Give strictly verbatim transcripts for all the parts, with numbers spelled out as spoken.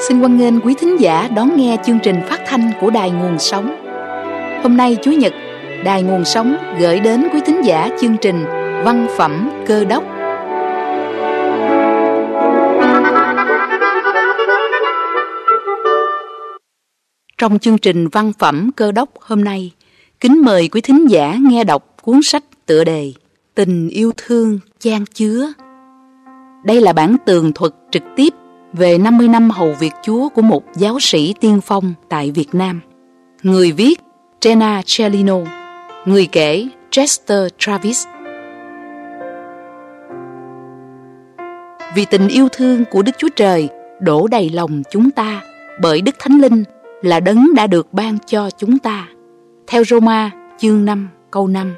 Xin hoan nghênh quý thính giả đón nghe chương trình phát thanh của Đài Nguồn Sống. Hôm nay Chủ nhật, Đài Nguồn Sống gửi đến quý thính giả chương trình Văn phẩm Cơ đốc. Trong chương trình Văn phẩm Cơ đốc hôm nay, kính mời quý thính giả nghe đọc cuốn sách tựa đề Tình yêu thương chan chứa. Đây là bản tường thuật trực tiếp về năm mươi năm hầu việc Chúa của một giáo sĩ tiên phong tại Việt Nam. Người viết Jenna Cellino, người kể Chester Travis. Vì tình yêu thương của Đức Chúa Trời đổ đầy lòng chúng ta bởi Đức Thánh Linh là đấng đã được ban cho chúng ta. Theo Roma chương năm câu năm.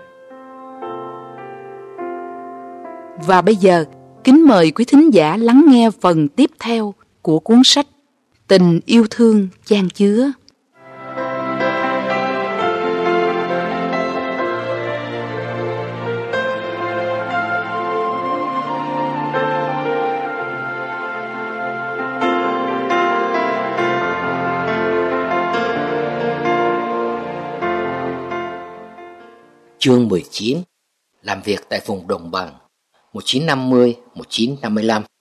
Và bây giờ, kính mời quý thính giả lắng nghe phần tiếp theo của cuốn sách Tình yêu thương chan chứa. Chương mười chín. Làm việc tại vùng đồng bằng một nghìn chín trăm năm mươi đến một nghìn chín trăm năm mươi lăm.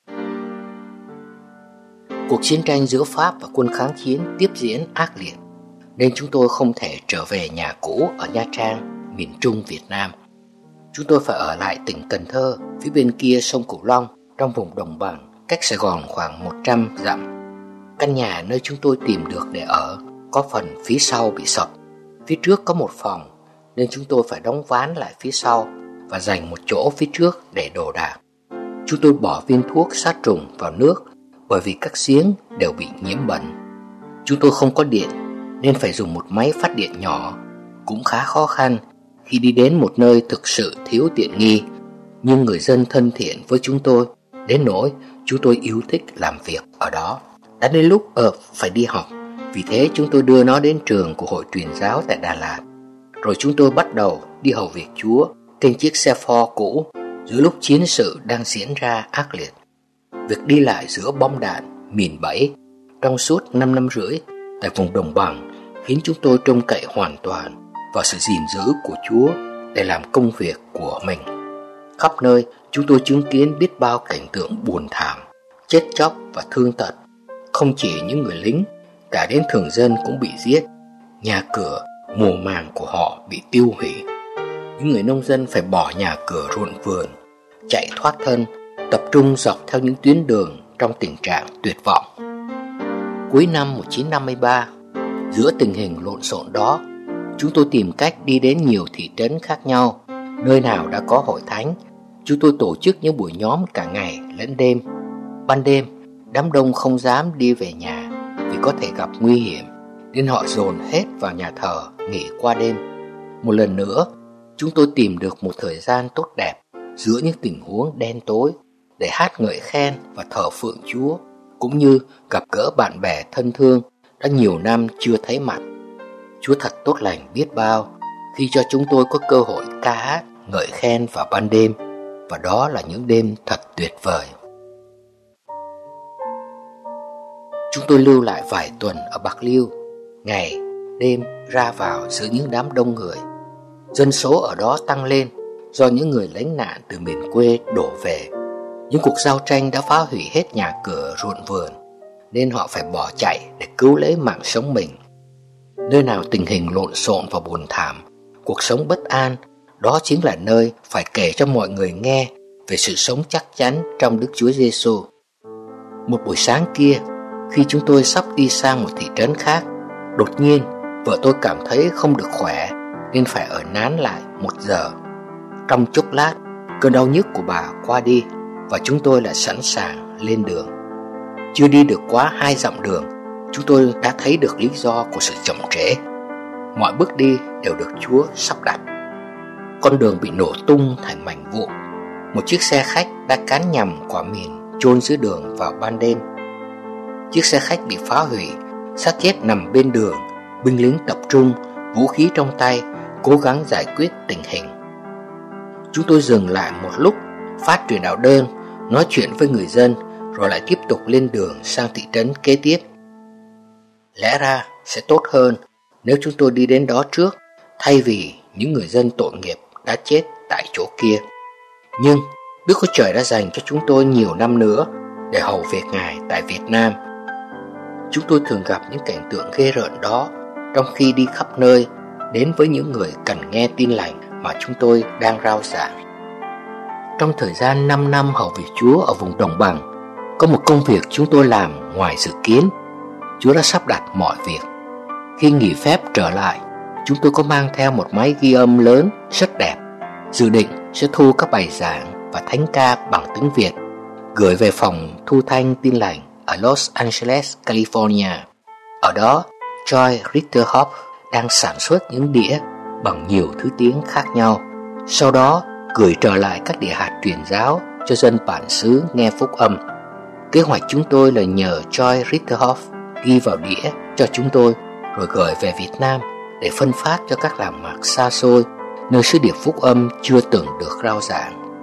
Cuộc chiến tranh giữa Pháp và quân kháng chiến tiếp diễn ác liệt, nên chúng tôi không thể trở về nhà cũ ở Nha Trang, miền Trung Việt Nam. Chúng tôi phải ở lại tỉnh Cần Thơ, phía bên kia sông Cửu Long, trong vùng đồng bằng, cách Sài Gòn khoảng một trăm dặm. Căn nhà nơi chúng tôi tìm được để ở có phần phía sau bị sập. Phía trước có một phòng, nên chúng tôi phải đóng ván lại phía sau và dành một chỗ phía trước để đồ đạc. Chúng tôi bỏ viên thuốc sát trùng vào nước bởi vì các giếng đều bị nhiễm bẩn. Chúng tôi không có điện nên phải dùng một máy phát điện nhỏ, cũng khá khó khăn khi đi đến một nơi thực sự thiếu tiện nghi. Nhưng người dân thân thiện với chúng tôi đến nỗi chúng tôi yêu thích làm việc ở đó. Đã đến lúc ờ phải đi học, vì thế chúng tôi đưa nó đến trường của Hội Truyền giáo tại Đà Lạt. Rồi chúng tôi bắt đầu đi hầu việc Chúa trên chiếc xe Ford cũ giữa lúc chiến sự đang diễn ra ác liệt. Việc đi lại giữa bom đạn, mìn bẫy trong suốt năm năm rưỡi tại vùng đồng bằng khiến chúng tôi trông cậy hoàn toàn vào sự gìn giữ của Chúa để làm công việc của mình. Khắp nơi chúng tôi chứng kiến biết bao cảnh tượng buồn thảm, chết chóc và thương tật. Không chỉ những người lính, cả đến thường dân cũng bị giết, nhà cửa, mùa màng của họ bị tiêu hủy. Những người nông dân phải bỏ nhà cửa ruộng vườn, chạy thoát thân, tập trung dọc theo những tuyến đường trong tình trạng tuyệt vọng. Cuối năm một nghìn chín trăm năm mươi ba, giữa tình hình lộn xộn đó, chúng tôi tìm cách đi đến nhiều thị trấn khác nhau. Nơi nào đã có hội thánh, chúng tôi tổ chức những buổi nhóm cả ngày lẫn đêm. Ban đêm, đám đông không dám đi về nhà vì có thể gặp nguy hiểm, nên họ dồn hết vào nhà thờ nghỉ qua đêm. Một lần nữa, chúng tôi tìm được một thời gian tốt đẹp giữa những tình huống đen tối để hát ngợi khen và thờ phượng Chúa, cũng như gặp gỡ bạn bè thân thương đã nhiều năm chưa thấy mặt. Chúa thật tốt lành biết bao khi cho chúng tôi có cơ hội ca hát ngợi khen vào ban đêm, và đó là những đêm thật tuyệt vời. Chúng tôi lưu lại vài tuần ở Bạc Liêu, ngày đêm ra vào giữa những đám đông người. Dân số ở đó tăng lên do những người lánh nạn từ miền quê đổ về. Những cuộc giao tranh đã phá hủy hết nhà cửa ruộng vườn, nên họ phải bỏ chạy để cứu lấy mạng sống mình. Nơi nào tình hình lộn xộn và buồn thảm, cuộc sống bất an, đó chính là nơi phải kể cho mọi người nghe về sự sống chắc chắn trong Đức Chúa Giêsu. Một buổi sáng kia, khi chúng tôi sắp đi sang một thị trấn khác, đột nhiên vợ tôi cảm thấy không được khỏe nên phải ở nán lại một giờ. Trong chốc lát, cơn đau nhức của bà qua đi và chúng tôi lại sẵn sàng lên đường. Chưa đi được quá hai dặm đường, chúng tôi đã thấy được lý do của sự chậm trễ. Mọi bước đi đều được Chúa sắp đặt. Con đường bị nổ tung thành mảnh vụn. Một chiếc xe khách đã cán nhầm quả mìn chôn dưới đường vào ban đêm. Chiếc xe khách bị phá hủy, xác chết nằm bên đường. Binh lính tập trung, vũ khí trong tay, cố gắng giải quyết tình hình. Chúng tôi dừng lại một lúc, phát truyền đạo đơn, nói chuyện với người dân, rồi lại tiếp tục lên đường sang thị trấn kế tiếp. Lẽ ra sẽ tốt hơn nếu chúng tôi đi đến đó trước, thay vì những người dân tội nghiệp đã chết tại chỗ kia. Nhưng Đức Chúa Trời đã dành cho chúng tôi nhiều năm nữa để hầu việc Ngài tại Việt Nam. Chúng tôi thường gặp những cảnh tượng ghê rợn đó trong khi đi khắp nơi, đến với những người cần nghe tin lành mà chúng tôi đang rao giảng. Trong thời gian năm năm hầu việc Chúa ở vùng đồng bằng, có một công việc chúng tôi làm ngoài dự kiến. Chúa đã sắp đặt mọi việc. Khi nghỉ phép trở lại, chúng tôi có mang theo một máy ghi âm lớn rất đẹp, dự định sẽ thu các bài giảng và thánh ca bằng tiếng Việt, gửi về phòng thu thanh tin lành ở Los Angeles, California. Ở đó, Joy Ritterhoff đang sản xuất những đĩa bằng nhiều thứ tiếng khác nhau, sau đó gửi trở lại các địa hạt truyền giáo cho dân bản xứ nghe phúc âm. Kế hoạch chúng tôi là nhờ Joy Ritterhoff ghi vào đĩa cho chúng tôi, rồi gửi về Việt Nam để phân phát cho các làng mạc xa xôi, nơi sứ điệp phúc âm chưa từng được rao giảng.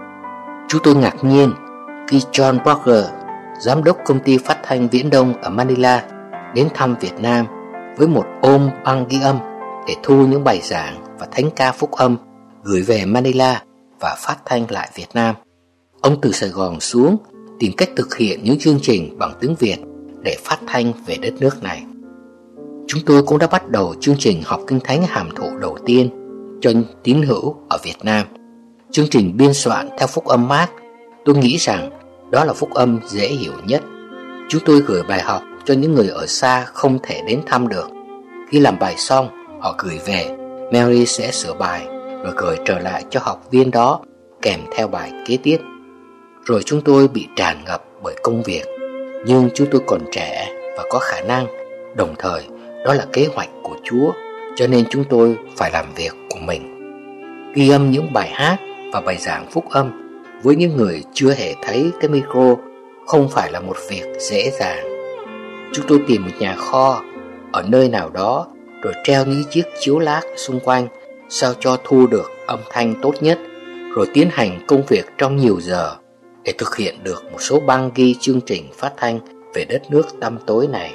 Chúng tôi ngạc nhiên khi John Parker, giám đốc công ty phát thanh Viễn Đông ở Manila, đến thăm Việt Nam với một ôm băng ghi âm để thu những bài giảng và thánh ca phúc âm gửi về Manila và phát thanh lại Việt Nam. Ông từ Sài Gòn xuống tìm cách thực hiện những chương trình bằng tiếng Việt để phát thanh về đất nước này. Chúng tôi cũng đã bắt đầu chương trình học kinh thánh hàm thụ đầu tiên cho tín hữu ở Việt Nam. Chương trình biên soạn theo phúc âm Mác. Tôi nghĩ rằng đó là phúc âm dễ hiểu nhất. Chúng tôi gửi bài học cho những người ở xa không thể đến thăm được. Khi làm bài xong, họ gửi về, Mary sẽ sửa bài rồi gửi trở lại cho học viên đó kèm theo bài kế tiếp. Rồi chúng tôi bị tràn ngập bởi công việc, nhưng chúng tôi còn trẻ và có khả năng. Đồng thời, đó là kế hoạch của Chúa, cho nên chúng tôi phải làm việc của mình. Ghi âm những bài hát và bài giảng phúc âm với những người chưa hề thấy cái micro không phải là một việc dễ dàng. Chúng tôi tìm một nhà kho ở nơi nào đó, rồi treo những chiếc chiếu lác xung quanh sao cho thu được âm thanh tốt nhất, rồi tiến hành công việc trong nhiều giờ để thực hiện được một số băng ghi chương trình phát thanh về đất nước tăm tối này.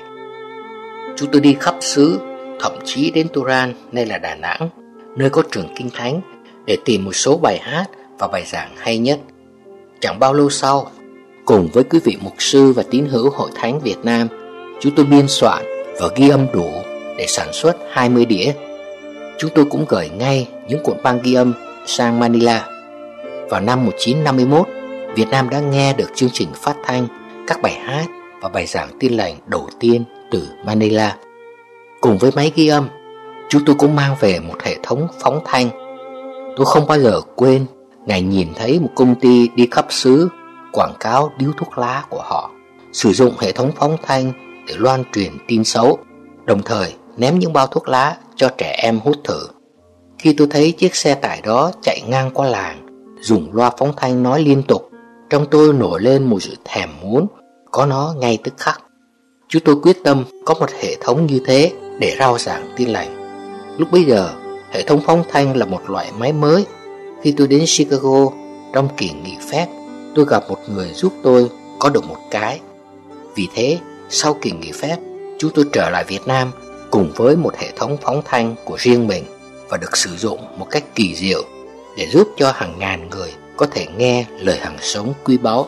Chúng tôi đi khắp xứ, thậm chí đến Turan, nay là Đà Nẵng, nơi có trường kinh thánh, để tìm một số bài hát và bài giảng hay nhất. Chẳng bao lâu sau, cùng với quý vị mục sư và tín hữu Hội Thánh Việt Nam, chúng tôi biên soạn và ghi âm đủ để sản xuất hai mươi đĩa. Chúng tôi cũng gửi ngay những cuộn băng ghi âm sang Manila. Vào năm một nghìn chín trăm năm mươi mốt, Việt Nam đã nghe được chương trình phát thanh, các bài hát và bài giảng tin lành đầu tiên từ Manila. Cùng với máy ghi âm, chúng tôi cũng mang về một hệ thống phóng thanh. Tôi không bao giờ quên ngày nhìn thấy một công ty đi khắp xứ quảng cáo điếu thuốc lá của họ, sử dụng hệ thống phóng thanh để loan truyền tin xấu, đồng thời ném những bao thuốc lá cho trẻ em hút thử. Khi tôi thấy chiếc xe tải đó chạy ngang qua làng, dùng loa phóng thanh nói liên tục, trong tôi nổi lên một sự thèm muốn có nó ngay tức khắc. Chúng tôi quyết tâm có một hệ thống như thế để rao giảng tin lành. Lúc bấy giờ, hệ thống phóng thanh là một loại máy mới. Khi tôi đến Chicago trong kỳ nghỉ phép, tôi gặp một người giúp tôi có được một cái. Vì thế, sau kỳ nghỉ phép, chúng tôi trở lại Việt Nam cùng với một hệ thống phóng thanh của riêng mình và được sử dụng một cách kỳ diệu để giúp cho hàng ngàn người có thể nghe lời hằng sống quý báu.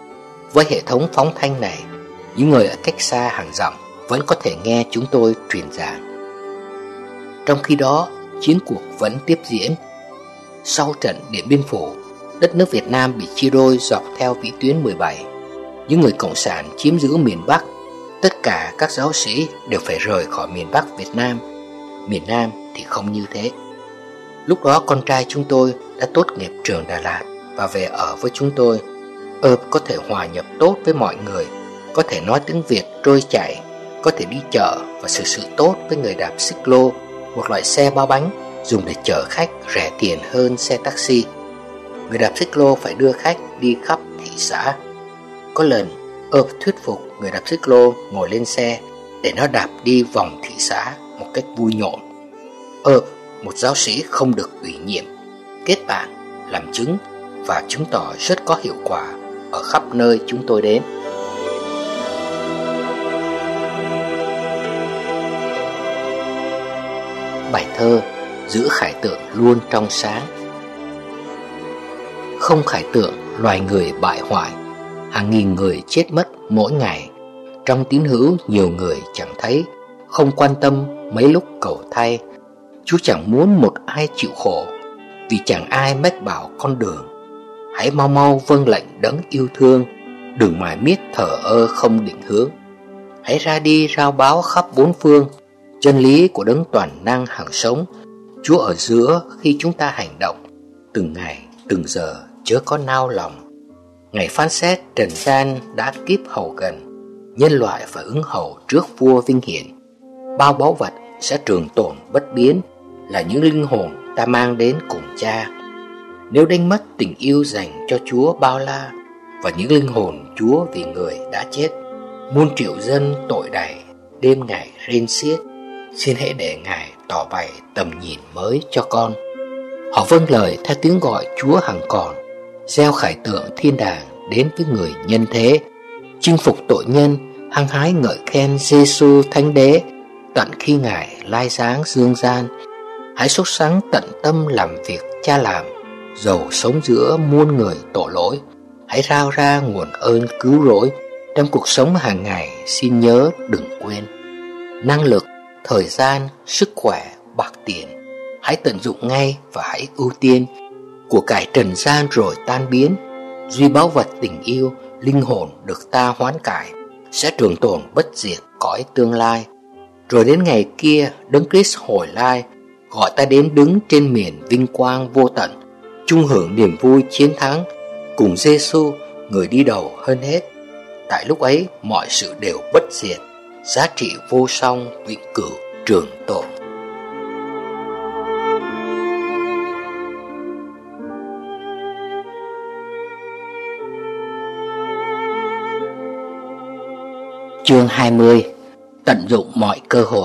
Với hệ thống phóng thanh này, những người ở cách xa hàng dặm vẫn có thể nghe chúng tôi truyền giảng. Trong khi đó, chiến cuộc vẫn tiếp diễn. Sau trận Điện Biên Phủ, đất nước Việt Nam bị chia đôi dọc theo vĩ tuyến mười bảy. Những người cộng sản chiếm giữ miền Bắc. Tất cả các giáo sĩ đều phải rời khỏi miền Bắc Việt Nam. Miền Nam thì không như thế. Lúc đó con trai chúng tôi đã tốt nghiệp trường Đà Lạt và về ở với chúng tôi. Ơp có thể hòa nhập tốt với mọi người, có thể nói tiếng Việt trôi chảy, có thể đi chợ và xử sự tốt với người đạp xích lô, một loại xe ba bánh dùng để chở khách rẻ tiền hơn xe taxi. Người đạp xích lô phải đưa khách đi khắp thị xã. Có lần, Ơp thuyết phục người đạp xích lô ngồi lên xe để nó đạp đi vòng thị xã một cách vui nhộn. Ơp, một giáo sĩ không được ủy nhiệm, kết bạn, làm chứng và chứng tỏ rất có hiệu quả ở khắp nơi chúng tôi đến. bài thơ giữ khải tượng luôn trong sáng. Không khải tượng, loài người bại hoại, hàng nghìn người chết mất mỗi ngày. Trong tín hữu nhiều người chẳng thấy, không quan tâm mấy lúc cầu thay. Chúa chẳng muốn một ai chịu khổ, vì chẳng ai mách bảo con đường. Hãy mau mau vâng lệnh đấng yêu thương, đừng mải miết thờ ơ không định hướng. Hãy ra đi rao báo khắp bốn phương, chân lý của đấng toàn năng hằng sống. Chúa ở giữa khi chúng ta hành động, từng ngày từng giờ chớ có nao lòng. Ngày phán xét trần gian đã kíp hầu gần, nhân loại phải ứng hầu trước vua vinh hiển. Bao báu vật sẽ trường tồn bất biến, là những linh hồn ta mang đến cùng Cha. Nếu đánh mất tình yêu dành cho Chúa bao la, và những linh hồn Chúa vì người đã chết, muôn triệu dân tội đầy đêm ngày rên xiết, xin hãy để Ngài tỏ bày tầm nhìn mới cho con. Họ vâng lời theo tiếng gọi Chúa hằng còn, gieo khải tượng thiên đàng đến với người nhân thế, chinh phục tội nhân, hăng hái ngợi khen Giêsu Thánh Đế, tận khi Ngài lai giáng dương gian. Hãy sốt sắng tận tâm làm việc Cha làm, dầu sống giữa muôn người tội lỗi. Hãy rao ra nguồn ơn cứu rỗi, trong cuộc sống hàng ngày xin nhớ đừng quên. Năng lực, thời gian, sức khỏe, bạc tiền, hãy tận dụng ngay và hãy ưu tiên. Của cải trần gian rồi tan biến, duy báu vật tình yêu, linh hồn được ta hoán cải, sẽ trường tồn bất diệt cõi tương lai. Rồi đến ngày kia, đấng Christ hồi lai, gọi ta đến đứng trên miền vinh quang vô tận, chung hưởng niềm vui chiến thắng, cùng Giêsu người đi đầu hơn hết. Tại lúc ấy mọi sự đều bất diệt, giá trị vô song vĩnh cửu trường tồn. Chương hai mươi. Tận dụng mọi cơ hội.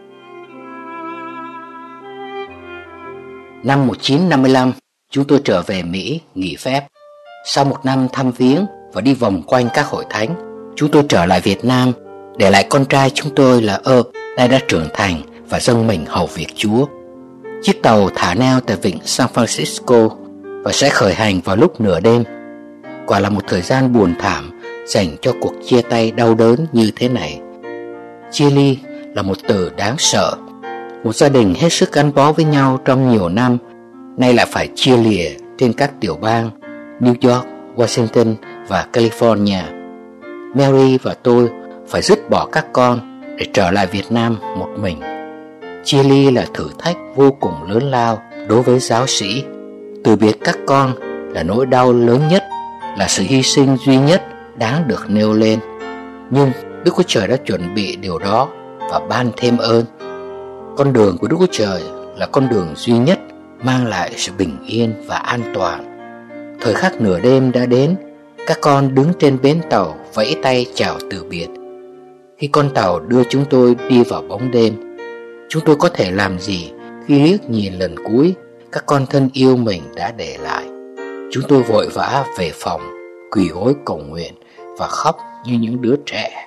Năm một nghìn chín trăm năm mươi lăm, chúng tôi trở về Mỹ nghỉ phép. Sau một năm thăm viếng và đi vòng quanh các hội thánh, chúng tôi trở lại Việt Nam, để lại con trai chúng tôi là Ơ, nay đã trưởng thành và dâng mình hầu việc Chúa. Chiếc tàu thả neo tại vịnh San Francisco và sẽ khởi hành vào lúc nửa đêm. Quả là một thời gian buồn thảm dành cho cuộc chia tay đau đớn như thế này. Chia ly là một từ đáng sợ. Một gia đình hết sức gắn bó với nhau trong nhiều năm, nay lại phải chia lìa trên các tiểu bang New York, Washington và California. Mary và tôi phải dứt bỏ các con để trở lại Việt Nam một mình. Chia ly là thử thách vô cùng lớn lao đối với giáo sĩ. Từ biệt các con là nỗi đau lớn nhất, là sự hy sinh duy nhất đáng được nêu lên. Nhưng Đức Chúa Trời đã chuẩn bị điều đó và ban thêm ơn. Con đường của Đức Chúa Trời là con đường duy nhất mang lại sự bình yên và an toàn. Thời khắc nửa đêm đã đến, các con đứng trên bến tàu vẫy tay chào từ biệt. Khi con tàu đưa chúng tôi đi vào bóng đêm, chúng tôi có thể làm gì khi liếc nhìn lần cuối các con thân yêu mình đã để lại? Chúng tôi vội vã về phòng, quỳ gối cầu nguyện và khóc như những đứa trẻ.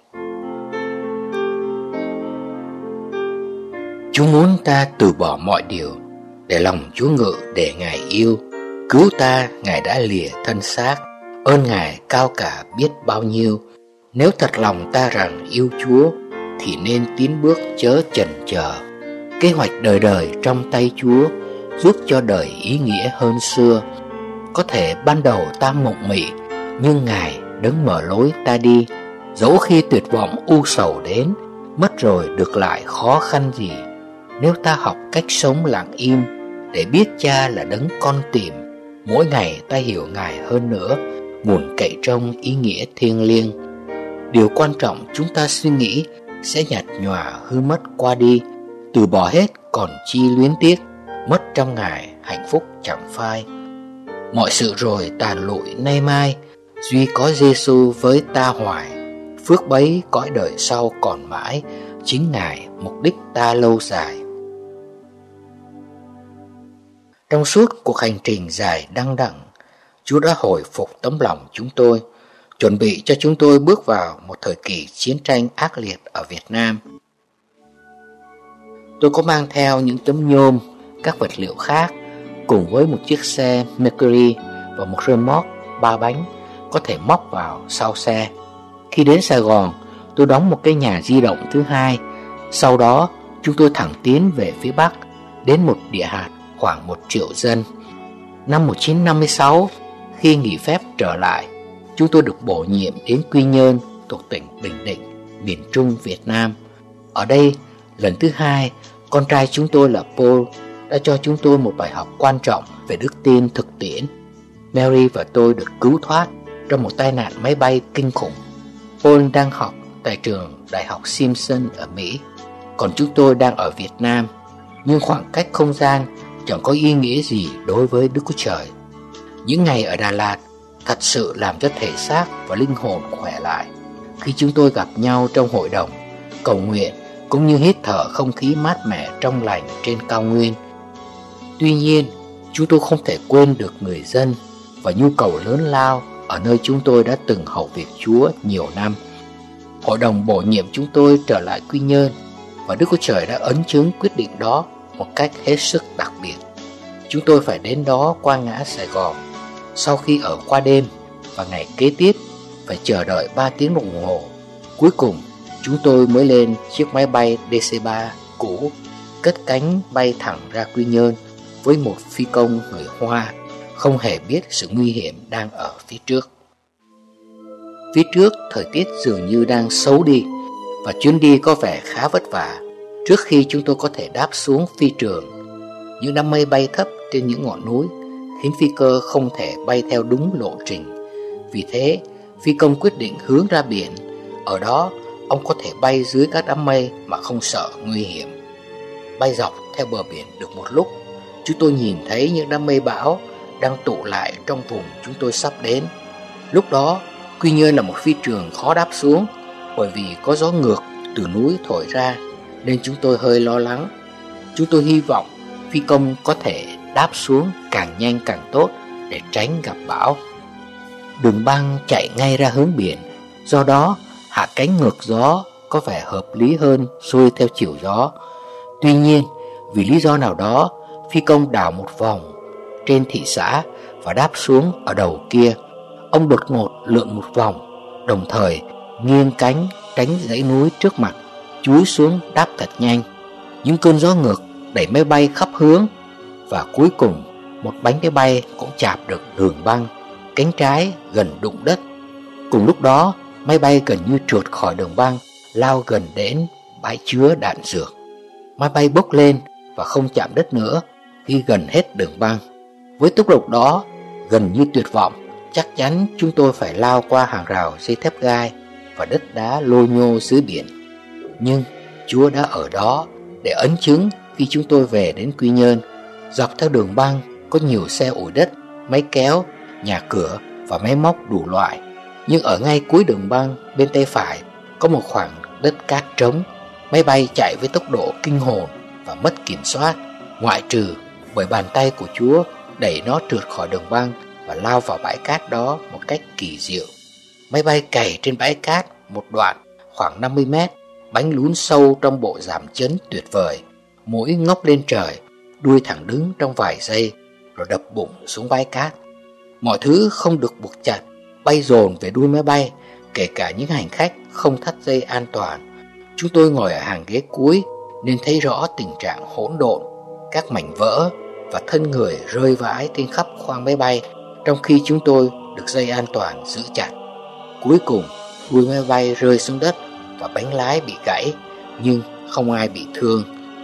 Chúa muốn ta từ bỏ mọi điều để lòng Chúa ngự để Ngài yêu. Cứu ta Ngài đã lìa thân xác, ơn Ngài cao cả biết bao nhiêu. Nếu thật lòng ta rằng yêu Chúa thì nên tiến bước chớ chần chờ. Kế hoạch đời đời trong tay Chúa, giúp cho đời ý nghĩa hơn xưa. Có thể ban đầu ta mộng mị, nhưng Ngài đấng mở lối ta đi. Dẫu khi tuyệt vọng u sầu đến, mất rồi được lại khó khăn gì. Nếu ta học cách sống lặng im, để biết Cha là đấng con tìm, mỗi ngày ta hiểu Ngài hơn nữa, buồn cậy trong ý nghĩa thiêng liêng. Điều quan trọng chúng ta suy nghĩ sẽ nhạt nhòa hư mất qua đi. Từ bỏ hết còn chi luyến tiếc, mất trong Ngài hạnh phúc chẳng phai. Mọi sự rồi tàn lụi nay mai, duy có Giêsu với ta hoài. Phước bấy cõi đời sau còn mãi, chính Ngài mục đích ta lâu dài. Trong suốt cuộc hành trình dài đăng đẳng, Chúa đã hồi phục tấm lòng chúng tôi, chuẩn bị cho chúng tôi bước vào một thời kỳ chiến tranh ác liệt ở Việt Nam. Tôi có mang theo những tấm nhôm, các vật liệu khác, cùng với một chiếc xe Mercury và một rơ moóc ba bánh có thể móc vào sau xe. Khi đến Sài Gòn, tôi đóng một cái nhà di động thứ hai. Sau đó chúng tôi thẳng tiến về phía Bắc, đến một địa hạt khoảng một triệu dân. Năm một nghìn chín trăm năm mươi sáu, khi nghỉ phép trở lại, chúng tôi được bổ nhiệm đến Quy Nhơn thuộc tỉnh Bình Định, miền Trung Việt Nam. Ở đây, lần thứ hai, con trai chúng tôi là Paul đã cho chúng tôi một bài học quan trọng về đức tin thực tiễn. Mary và tôi được cứu thoát trong một tai nạn máy bay kinh khủng. Paul đang học tại trường Đại học Simpson ở Mỹ, còn chúng tôi đang ở Việt Nam. Nhưng khoảng cách không gian chẳng có ý nghĩa gì đối với Đức Chúa Trời. Những ngày ở Đà Lạt thật sự làm cho thể xác và linh hồn khỏe lại. Khi chúng tôi gặp nhau trong hội đồng, cầu nguyện cũng như hít thở không khí mát mẻ trong lành trên cao nguyên. Tuy nhiên, chúng tôi không thể quên được người dân và nhu cầu lớn lao ở nơi chúng tôi đã từng hầu việc Chúa nhiều năm. Hội đồng bổ nhiệm chúng tôi trở lại Quy Nhơn, và Đức Chúa Trời đã ấn chứng quyết định đó một cách hết sức đặc biệt. Chúng tôi phải đến đó qua ngã Sài Gòn. Sau khi ở qua đêm và ngày kế tiếp phải chờ đợi ba tiếng đồng hồ, cuối cùng chúng tôi mới lên chiếc máy bay D C ba cũ, cất cánh bay thẳng ra Quy Nhơn với một phi công người Hoa, không hề biết sự nguy hiểm đang ở phía trước. Phía trước thời tiết dường như đang xấu đi, và chuyến đi có vẻ khá vất vả. Trước khi chúng tôi có thể đáp xuống phi trường, những đám mây bay thấp trên những ngọn núi khiến phi cơ không thể bay theo đúng lộ trình. Vì thế, phi công quyết định hướng ra biển. Ở đó, ông có thể bay dưới các đám mây mà không sợ nguy hiểm. Bay dọc theo bờ biển được một lúc, chúng tôi nhìn thấy những đám mây bão đang tụ lại trong vùng chúng tôi sắp đến. Lúc đó, Quy Nhơn là một phi trường khó đáp xuống, bởi vì có gió ngược từ núi thổi ra, nên chúng tôi hơi lo lắng. Chúng tôi hy vọng phi công có thể đáp xuống càng nhanh càng tốt để tránh gặp bão. Đường băng chạy ngay ra hướng biển, do đó hạ cánh ngược gió có vẻ hợp lý hơn xuôi theo chiều gió. Tuy nhiên, vì lý do nào đó, phi công đảo một vòng trên thị xã và đáp xuống ở đầu kia. Ông đột ngột lượn một vòng, đồng thời nghiêng cánh tránh dãy núi trước mặt, chúi xuống đáp thật nhanh. Những cơn gió ngược đẩy máy bay khắp hướng, và cuối cùng một bánh máy bay cũng chạm được đường băng, cánh trái gần đụng đất. Cùng lúc đó, máy bay gần như trượt khỏi đường băng, lao gần đến bãi chứa đạn dược. Máy bay bốc lên và không chạm đất nữa khi gần hết đường băng. Với tốc độ đó gần như tuyệt vọng, chắc chắn chúng tôi phải lao qua hàng rào dây thép gai và đất đá lô nhô dưới biển. Nhưng Chúa đã ở đó để ấn chứng. Khi chúng tôi về đến Quy Nhơn, dọc theo đường băng có nhiều xe ủi đất, máy kéo, nhà cửa và máy móc đủ loại. Nhưng ở ngay cuối đường băng bên tay phải có một khoảng đất cát trống. Máy bay chạy với tốc độ kinh hồn và mất kiểm soát, ngoại trừ bởi bàn tay của Chúa đẩy nó trượt khỏi đường băng và lao vào bãi cát đó một cách kỳ diệu. Máy bay cày trên bãi cát một đoạn khoảng năm mươi mét, bánh lún sâu trong bộ giảm chấn tuyệt vời, mũi ngóc lên trời, đuôi thẳng đứng trong vài giây, rồi đập bụng xuống bãi cát. Mọi thứ không được buộc chặt, bay dồn về đuôi máy bay, kể cả những hành khách không thắt dây an toàn. Chúng tôi ngồi ở hàng ghế cuối nên thấy rõ tình trạng hỗn độn, các mảnh vỡ và thân người rơi vãi trên khắp khoang máy bay, trong khi chúng tôi được dây an toàn giữ chặt. Cuối cùng, đuôi máy bay rơi xuống đất và bánh lái bị gãy, nhưng không ai bị thương.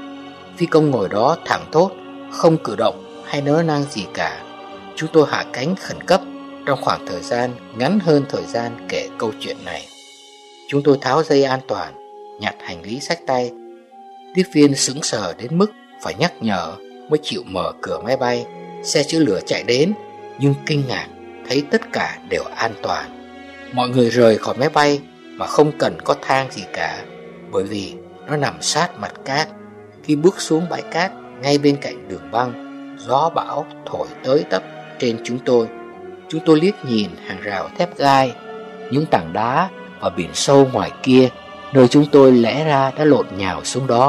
Phi công ngồi đó thẳng thốt, không cử động hay nớ nang gì cả. Chúng tôi hạ cánh khẩn cấp trong khoảng thời gian ngắn hơn thời gian kể câu chuyện này. Chúng tôi tháo dây an toàn, nhặt hành lý xách tay. Tiếp viên sững sờ đến mức phải nhắc nhở mới chịu mở cửa máy bay. Xe chữa lửa chạy đến, nhưng kinh ngạc thấy tất cả đều an toàn. Mọi người rời khỏi máy bay mà không cần có thang gì cả, bởi vì nó nằm sát mặt cát. Khi bước xuống bãi cát ngay bên cạnh đường băng, gió bão thổi tới tấp trên chúng tôi. Chúng tôi liếc nhìn hàng rào thép gai, những tảng đá và biển sâu ngoài kia, nơi chúng tôi lẽ ra đã lộn nhào xuống đó.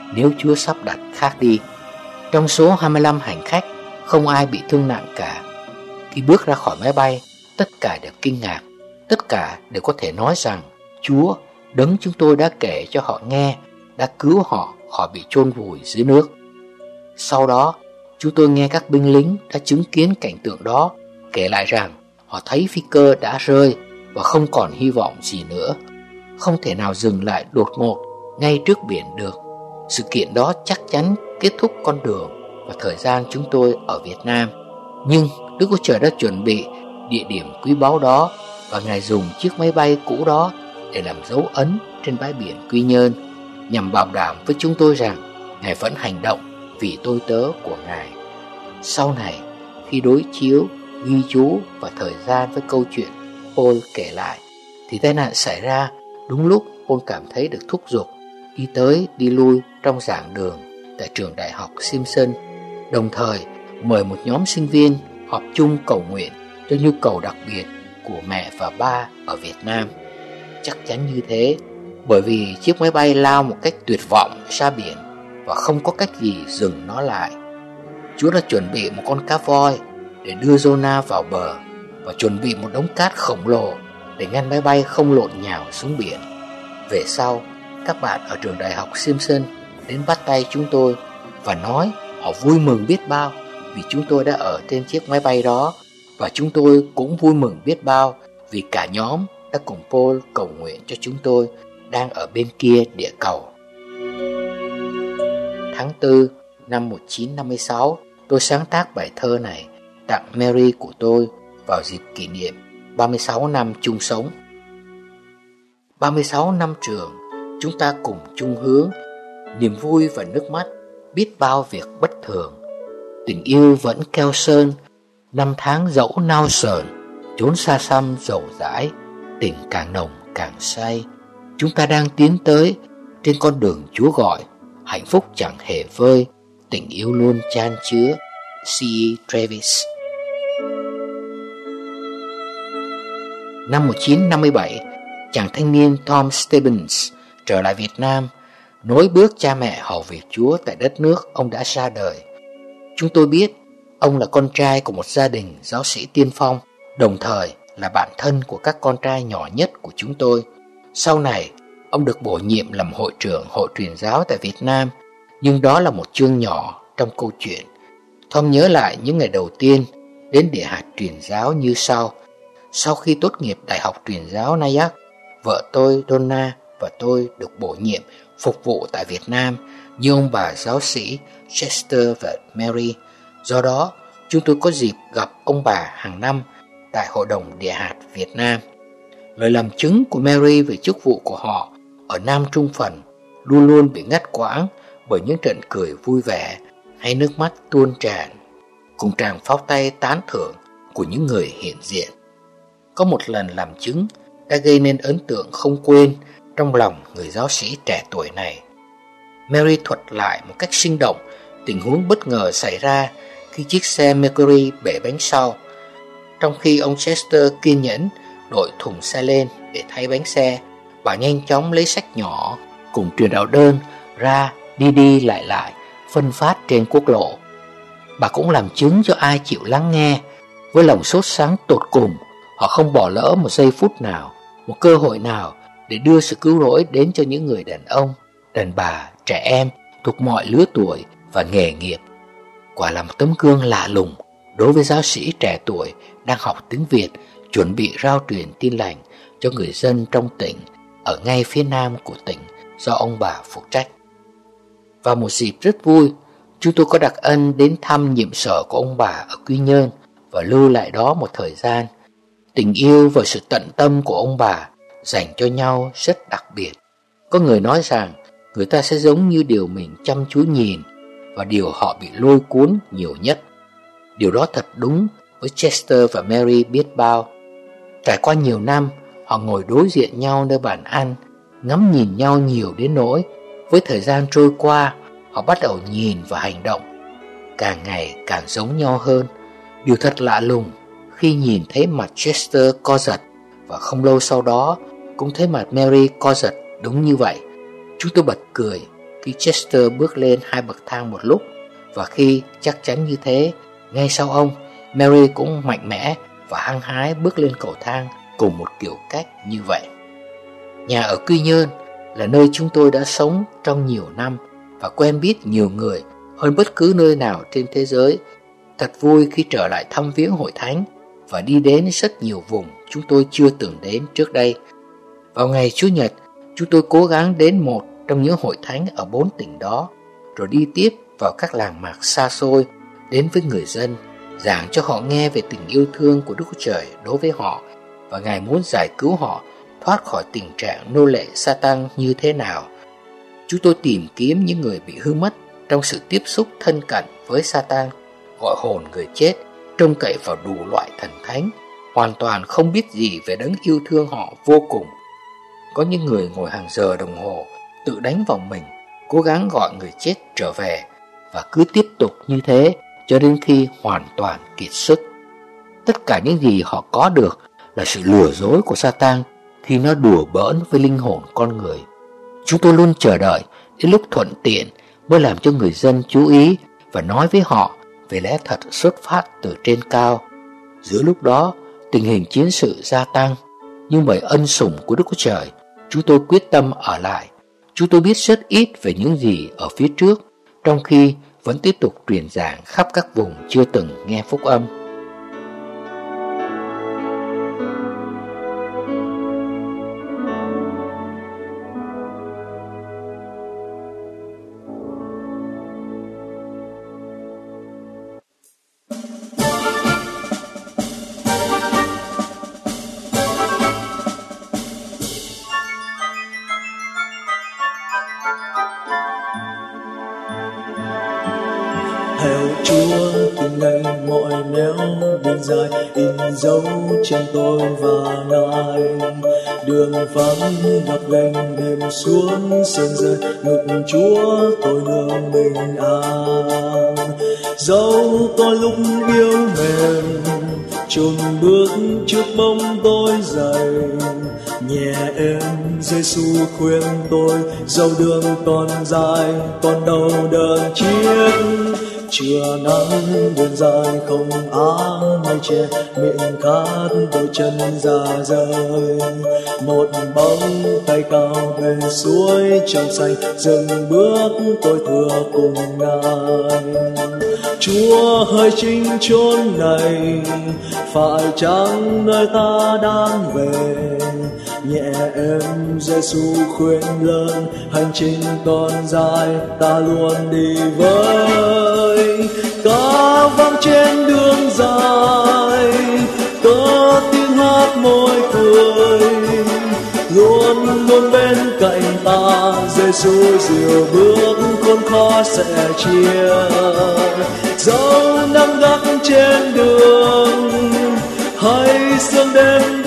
nếu Chúa sắp đặt khác đi. Trong số hai mươi lăm hành khách, không ai bị thương nặng cả. Khi bước ra khỏi máy bay, tất cả đều kinh ngạc. Tất cả đều có thể nói rằng Chúa, đấng chúng tôi đã kể cho họ nghe, đã cứu họ khỏi bị chôn vùi dưới nước. Sau đó, chúng tôi nghe các binh lính đã chứng kiến cảnh tượng đó kể lại rằng họ thấy phi cơ đã rơi và không còn hy vọng gì nữa, không thể nào dừng lại đột ngột ngay trước biển được. Sự kiện đó chắc chắn kết thúc con đường và thời gian chúng tôi ở Việt Nam. Nhưng Đức Chúa Trời đã chuẩn bị địa điểm quý báu đó, và Ngài dùng chiếc máy bay cũ đó để làm dấu ấn trên bãi biển Quy Nhơn, nhằm bảo đảm với chúng tôi rằng Ngài vẫn hành động vì tôi tớ của Ngài. Sau này, khi đối chiếu, ghi chú và thời gian với câu chuyện Paul kể lại, thì tai nạn xảy ra đúng lúc Paul cảm thấy được thúc giục đi tới đi lui trong giảng đường tại trường đại học Simpson, đồng thời mời một nhóm sinh viên họp chung cầu nguyện cho nhu cầu đặc biệt của mẹ và ba ở Việt Nam. Chắc chắn như thế, bởi vì chiếc máy bay lao một cách tuyệt vọng ra biển và không có cách gì dừng nó lại. Chúa đã chuẩn bị một con cá voi để đưa Jonah vào bờ, và chuẩn bị một đống cát khổng lồ để ngăn máy bay không lộn nhào xuống biển. Về sau, các bạn ở trường đại học Simpson đến bắt tay chúng tôi và nói họ vui mừng biết bao vì chúng tôi đã ở trên chiếc máy bay đó, và chúng tôi cũng vui mừng biết bao vì cả nhóm đã cùng Paul cầu nguyện cho chúng tôi đang ở bên kia địa cầu. Tháng tư năm một nghìn chín trăm năm mươi sáu, tôi sáng tác bài thơ này tặng Mary của tôi vào dịp kỷ niệm ba mươi sáu năm chung sống. ba mươi sáu năm trường, chúng ta cùng chung hướng, niềm vui và nước mắt, biết bao việc bất thường. Tình yêu vẫn keo sơn, năm tháng dẫu nao sờn, chốn xa xăm dầu dãi, tình càng nồng càng say. Chúng ta đang tiến tới trên con đường Chúa gọi, hạnh phúc chẳng hề vơi, tình yêu luôn chan chứa. C E Travis. Năm một nghìn chín trăm năm mươi bảy, chàng thanh niên Tom Stebbins trở lại Việt Nam, nối bước cha mẹ hầu việc Chúa tại đất nước ông đã ra đời. Chúng tôi biết ông là con trai của một gia đình giáo sĩ tiên phong, đồng thời là bạn thân của các con trai nhỏ nhất của chúng tôi. Sau này, ông được bổ nhiệm làm hội trưởng hội truyền giáo tại Việt Nam, nhưng đó là một chương nhỏ trong câu chuyện. Tom nhớ lại những ngày đầu tiên đến địa hạt truyền giáo như sau. Sau khi tốt nghiệp Đại học Truyền giáo Nyack, vợ tôi Donna và tôi được bổ nhiệm phục vụ tại Việt Nam như ông bà giáo sĩ Chester và Mary. Do đó, chúng tôi có dịp gặp ông bà hàng năm tại Hội đồng Địa hạt Việt Nam. Lời làm chứng của Mary về chức vụ của họ ở Nam Trung Phần luôn luôn bị ngắt quãng bởi những trận cười vui vẻ hay nước mắt tuôn tràn, cùng tràng pháo tay tán thưởng của những người hiện diện. Có một lần làm chứng đã gây nên ấn tượng không quên trong lòng người giáo sĩ trẻ tuổi này. Mary thuật lại một cách sinh động tình huống bất ngờ xảy ra khi chiếc xe Mercury bể bánh sau. Trong khi ông Chester kiên nhẫn đội thùng xe lên để thay bánh xe, bà nhanh chóng lấy sách nhỏ cùng truyền đạo đơn ra đi đi lại lại phân phát trên quốc lộ. Bà cũng làm chứng cho ai chịu lắng nghe. Với lòng sốt sắng tột cùng, họ không bỏ lỡ một giây phút nào, một cơ hội nào để đưa sự cứu rỗi đến cho những người đàn ông, đàn bà, trẻ em thuộc mọi lứa tuổi và nghề nghiệp. Quả là một tấm gương lạ lùng đối với giáo sĩ trẻ tuổi đang học tiếng Việt, chuẩn bị rao truyền tin lành cho người dân trong tỉnh ở ngay phía nam của tỉnh do ông bà phụ trách. Vào một dịp rất vui, chúng tôi có đặc ân đến thăm nhiệm sở của ông bà ở Quy Nhơn và lưu lại đó một thời gian. Tình yêu và sự tận tâm của ông bà dành cho nhau rất đặc biệt. Có người nói rằng người ta sẽ giống như điều mình chăm chú nhìn và điều họ bị lôi cuốn nhiều nhất. Điều đó thật đúng với Chester và Mary biết bao. Trải qua nhiều năm, họ ngồi đối diện nhau nơi bàn ăn, ngắm nhìn nhau nhiều đến nỗi với thời gian trôi qua, họ bắt đầu nhìn và hành động càng ngày càng giống nhau hơn. Điều thật lạ lùng khi nhìn thấy mặt Chester co giật, và không lâu sau đó cũng thấy mặt Mary co giật đúng như vậy. Chúng tôi bật cười khi Chester bước lên hai bậc thang một lúc, và khi chắc chắn như thế, ngay sau ông, Mary cũng mạnh mẽ và hăng hái bước lên cầu thang cùng một kiểu cách như vậy. Nhà ở Quy Nhơn là nơi chúng tôi đã sống trong nhiều năm và quen biết nhiều người hơn bất cứ nơi nào trên thế giới. Thật vui khi trở lại thăm viếng hội thánh và đi đến rất nhiều vùng chúng tôi chưa từng đến trước đây. Vào ngày Chủ nhật, chúng tôi cố gắng đến một trong những hội thánh ở bốn tỉnh đó, rồi đi tiếp vào các làng mạc xa xôi, đến với người dân, giảng cho họ nghe về tình yêu thương của Đức Chúa Trời đối với họ, và Ngài muốn giải cứu họ thoát khỏi tình trạng nô lệ Sa-tan như thế nào. Chúng tôi tìm kiếm những người bị hư mất trong sự tiếp xúc thân cận với Sa-tan, gọi hồn người chết, trông cậy vào đủ loại thần thánh, hoàn toàn không biết gì về đấng yêu thương họ vô cùng. Có những người ngồi hàng giờ đồng hồ, tự đánh vào mình, cố gắng gọi người chết trở về, và cứ tiếp tục như thế cho đến khi hoàn toàn kiệt sức. Tất cả những gì họ có được là sự lừa dối của Sa-tan khi nó đùa bỡn với linh hồn con người. Chúng tôi luôn chờ đợi đến lúc thuận tiện mới làm cho người dân chú ý và nói với họ về lẽ thật xuất phát từ trên cao. Giữa lúc đó, tình hình chiến sự gia tăng, nhưng bởi ân sủng của Đức Chúa Trời, chúng tôi quyết tâm ở lại. Chúng tôi biết rất ít về những gì ở phía trước, trong khi vẫn tiếp tục truyền giảng khắp các vùng chưa từng nghe phúc âm. Theo Chúa từng ngày mọi nẻo đường dài in dấu trên tôi và Ngài, đường vắng gập ghềnh đêm xuống sương rơi, ngực Chúa tôi nương bình an. Dẫu có lúc yếu mềm chùn bước trước bóng tôi dày, nhẹ êm Giêsu khuyên tôi, dẫu đường còn dài còn đâu đơn chiếc. Trưa nắng đường dài không áng mây che, miệng khát đôi chân ra rời. Một bóng tay cao về suối trong xanh, dừng bước tôi thưa cùng Ngài. Chúa hỡi chính chốn này, phải chăng nơi ta đang về? Nhẹ êm Giêsu khuyên lớn, hành trình còn dài ta luôn đi với. Ca vang trên đường dài, có tiếng hát môi cười, luôn luôn bên cạnh ta. Giêsu dìu bước khốn khó sẽ chia. Dẫu nắng gắt trên đường hay sương đêm